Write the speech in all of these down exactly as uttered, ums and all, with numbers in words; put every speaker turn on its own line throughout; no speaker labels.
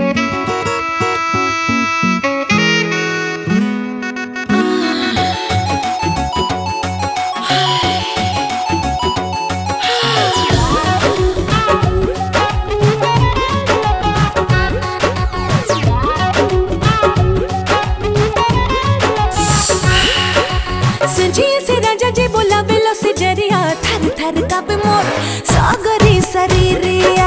थर थर कांपे मोर सागरी शरीरिया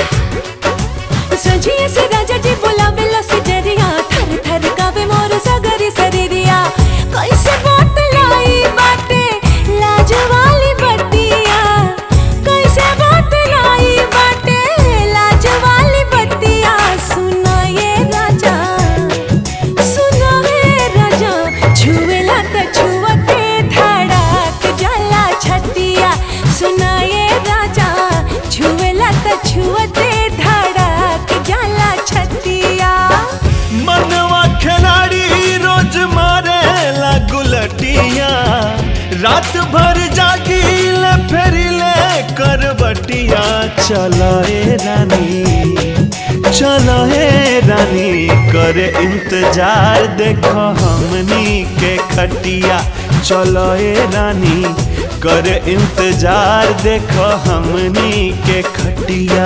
सजिए से राजा जी बोलावेला से जरिया थर थर कांपे मोर सागरी शरीरिया कैसे बात लाई बाटे लाज वाली बतिया कैसे बात लाई बाटे लाज वाली बतिया सुना ये राजा सुना ये राजा छुएला त छुअते धड़क जाला छतिया सुना ये राजा छुएला त छुअते धड़क जाला छतिया
मनवा खिलाड़ी रोज मारे ला गुलटिया रात भर जागीले फेरिले करवटिया चला ए रानी चला ए रानी करे इंतजार देखो हमनी के खटिया चलो ए रानी करे इंतजार देखो हमनी के खटिया।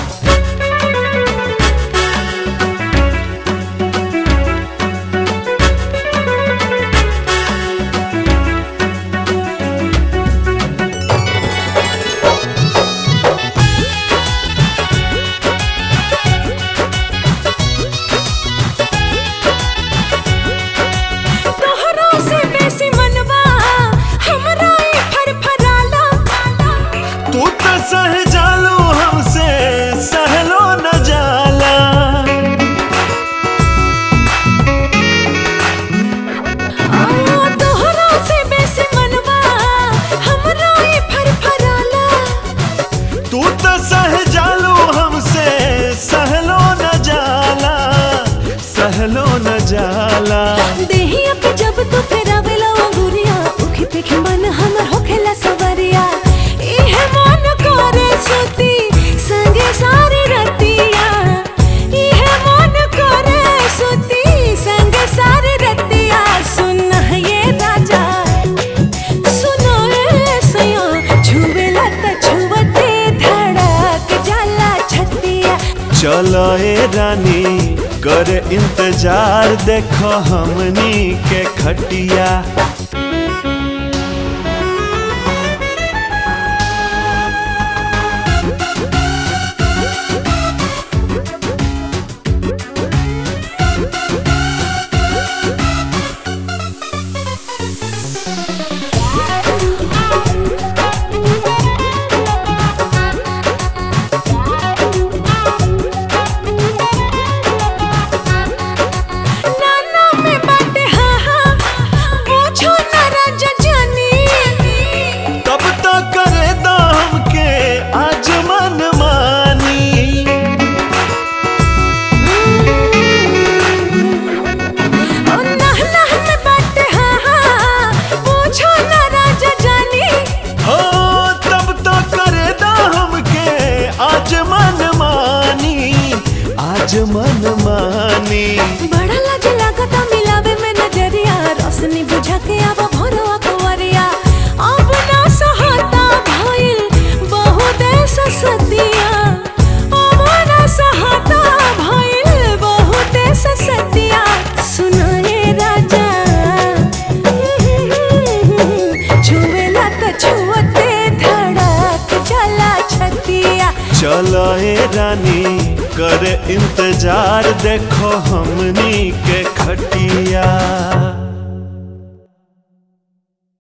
सह जालो हमसे सहलो न जाला
तोहरा से बेसी मनवा हमरा ई फरफराला
तू तो सह जालो हमसे सहलो न जाला सहलो न जाला
देहिया पे जब तू फेरावेला अंगुरिया उखी पे मन हमर होखेला सवरिया इहे मन करे सुती संगे सारी रतिया इहे मन करे सुती संगे सारी रतिया सुन ये राजा सुनो ए सया छुवेला त छुवते धड़क जाला छतिया
चलो ए रानी कर इंतजार देखो हमनी के खटिया। मन मानी
बड़ा लाज लागता मिलावे में नजरिया रोशनी बुझा के अब भरवा कुंवरिया अब ना सहता भइल बहुत ससतिया अब ना सहता भइल बहुत ससतिया सुना ये राजा छुएला त छुअते धड़क जाला छतिया
चलो ए रानी कर इंतजार देखो हमनी के खटिया।